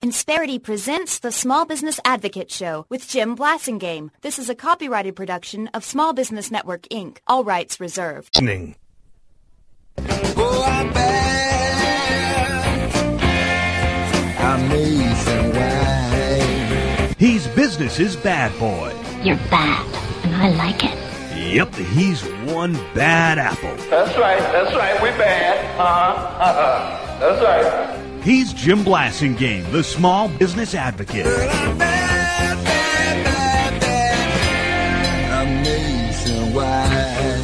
Insperity presents the Small Business Advocate Show with Jim Blasingame. This is a copyrighted production of Small Business Network, Inc. All rights reserved. Oh, I'm bad. Amazing way. He's business's bad boy. You're bad, and I like it. Yep, he's one bad apple. That's right, we bad. That's right. He's Jim Blasingame, the Small Business Advocate. I'm bad, bad, bad, bad. Amazing way.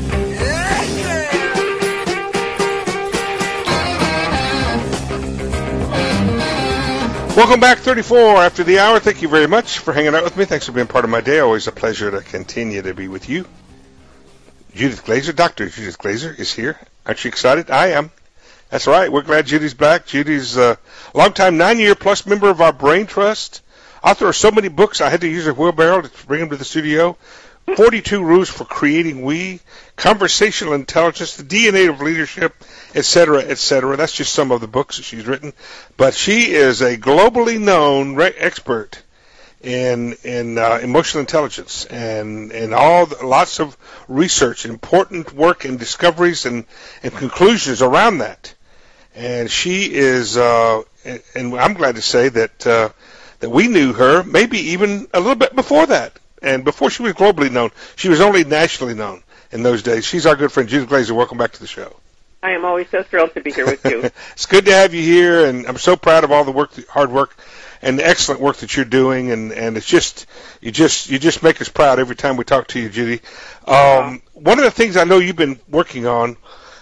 Welcome back, 34 after the hour. Thank you very much for hanging out with me. Thanks for being part of my day. Always a pleasure to continue to be with you. Judith Glazer, Dr. Judith Glazer is here. Aren't you excited? I am. That's right. We're glad Judy's back. Judy's a long-time, 9-year-plus member of our Brain Trust. Author of so many books, I had to use a wheelbarrow to bring him to the studio. 42 Rules for Creating We, Conversational Intelligence, The DNA of Leadership, etc., etc. That's just some of the books that she's written. But she is a globally known expert in emotional intelligence and lots of research, important work and discoveries and conclusions around that. And she is, and I'm glad to say that we knew her maybe even a little bit before that. And before she was globally known, she was only nationally known in those days. She's our good friend, Judith Glazer. Welcome back to the show. I am always so thrilled to be here with you. It's good to have you here, and I'm so proud of all the work, hard work, and the excellent work that you're doing. And it's just you just make us proud every time we talk to you, Judy. One of the things I know you've been working on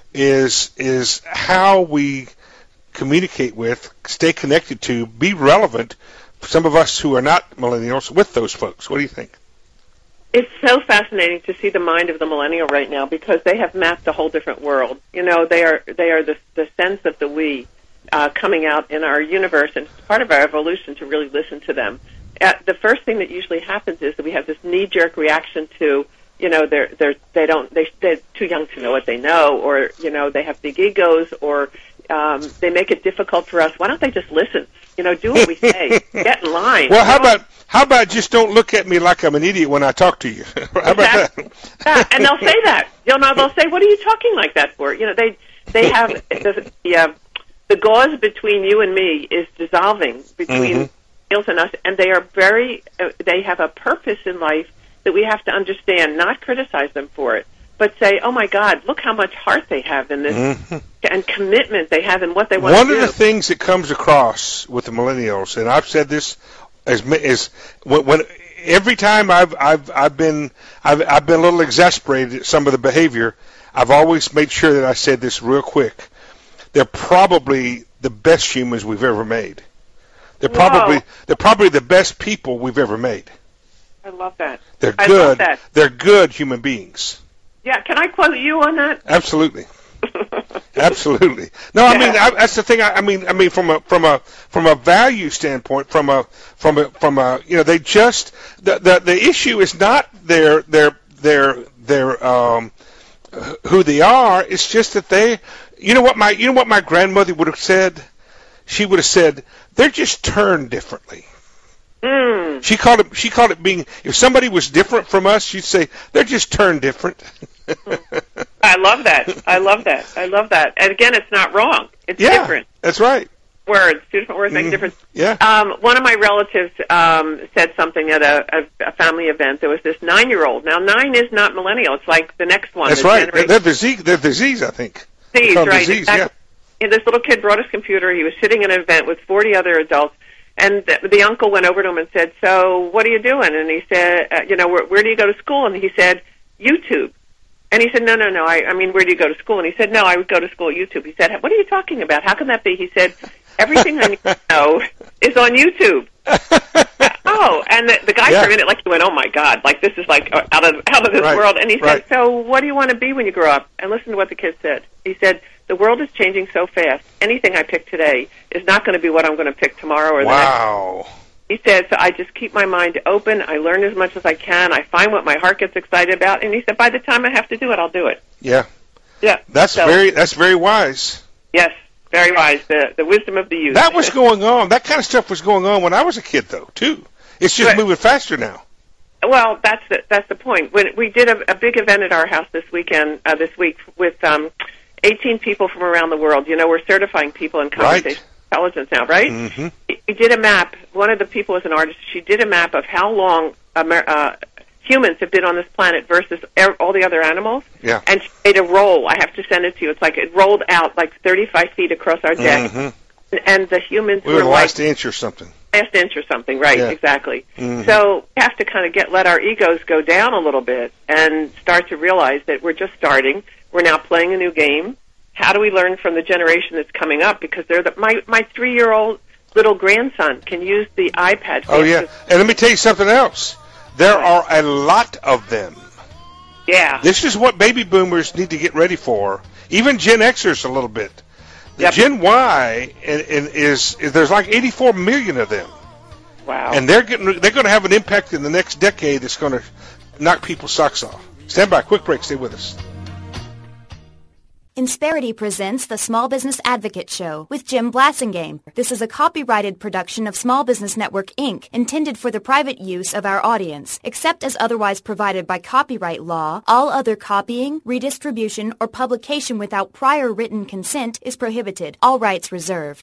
is how we communicate with, stay connected to, be relevant for some of us who are not millennials with those folks. What do you think? It's so fascinating to see the mind of the millennial right now because they have mapped a whole different world. You know, they are the sense of the we coming out in our universe, and it's part of our evolution to really listen to them. The first thing that usually happens is that we have this knee-jerk reaction to, you know, they're too young to know what they know, or you know, they have big egos, or they make it difficult for us. Why don't they just listen? You know, do what we say. Get in line. Well, how about just don't look at me like I'm an idiot when I talk to you? How about that? Yeah, and they'll say that. They'll say, "What are you talking like that for?" You know, they have the gauze between you and me is dissolving between males and us, and they are they have a purpose in life that we have to understand, not criticize them for it, but say, "Oh my God, look how much heart they have in this and commitment they have in what they want to do." One of the things that comes across with the millennials, and I've said this is when every time I've been a little exasperated at some of the behavior, I've always made sure that I said this real quick. They're probably the best humans we've ever made. They're probably the best people we've ever made. I love that. They're good. I love that. They're good human beings. Yeah, can I quote you on that? Absolutely. Absolutely. No, I mean that's the thing. I mean from a value standpoint, from a you know, they just the issue is not their who they are. It's just that they, you know what my grandmother would have said. She would have said they're just turned differently. She called it being, if somebody was different from us, she'd say they're just turned different. I love that. And again, it's not wrong. It's different. That's right. Two different words make a difference. Yeah. One of my relatives said something at a family event. There was this 9-year-old. Now, 9 is not millennial. It's like the next one. That's right. They're the Z's, I think. Z's, right. Z's, yeah. And this little kid brought his computer. He was sitting in an event with 40 other adults. And the uncle went over to him and said, "So what are you doing?" And he said, "You know, where do you go to school?" And he said, "YouTube." And he said, No. I mean, where do you go to school?" And he said, "No, I would go to school at YouTube." He said, "What are you talking about? How can that be?" He said, "Everything I need to know is on YouTube." And the guy for a minute, like, he went, "Oh my God, like this is like out of this world." And he said, "So what do you want to be when you grow up?" And listen to what the kid said. He said, "The world is changing so fast. Anything I pick today is not going to be what I'm going to pick tomorrow or the next." He said, "So I just keep my mind open. I learn as much as I can. I find what my heart gets excited about." And he said, "By the time I have to do it, I'll do it." Yeah. Yeah. That's very wise. Yes. Very wise. The wisdom of the youth. That was going on. That kind of stuff was going on when I was a kid, though, too. It's just moving faster now. Well, that's the point. When we did a big event at our house this week with 18 people from around the world. You know, we're certifying people in conversation intelligence now, right? Mm-hmm. We did a map. One of the people was an artist. She did a map of how long humans have been on this planet versus all the other animals. Yeah. And she made a roll. I have to send it to you. It's like it rolled out like 35 feet across our deck. Mm-hmm. And the humans we were the like last inch or something. Last inch or something, right? Yeah. Exactly. Mm-hmm. So we have to kind of let our egos go down a little bit and start to realize that we're just starting. We're now playing a new game. How do we learn from the generation that's coming up? Because my 3-year-old little grandson can use the iPad. Oh yeah, and let me tell you something else. There are a lot of them. Yeah. This is what baby boomers need to get ready for. Even Gen Xers a little bit. The Gen Y is there's like 84 million of them. Wow. And they're going to have an impact in the next decade that's going to knock people's socks off. Stand by. Quick break. Stay with us. Insperity presents the Small Business Advocate Show with Jim Blasingame. This is a copyrighted production of Small Business Network, Inc., intended for the private use of our audience. Except as otherwise provided by copyright law, all other copying, redistribution, or publication without prior written consent is prohibited. All rights reserved.